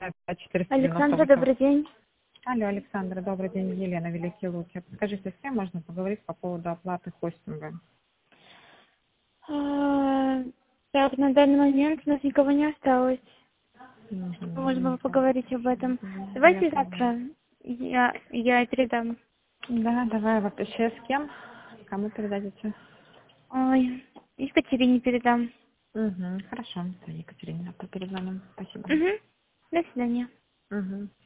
Александра, добрый 498. день. Алло, Александра, добрый день. Елена, Великие Луки. Скажите, с кем можно поговорить по поводу оплаты хостинга? Так, на данный момент у нас никого не осталось. Можно было Мгм. поговорить об этом. Я Давайте поняла. завтра я передам. Да, давай вообще с кем? Кому передадите? Ой, Екатерине передам. Угу, хорошо. Екатерине завтра перезвоним. Спасибо. Угу. До свидания. Угу.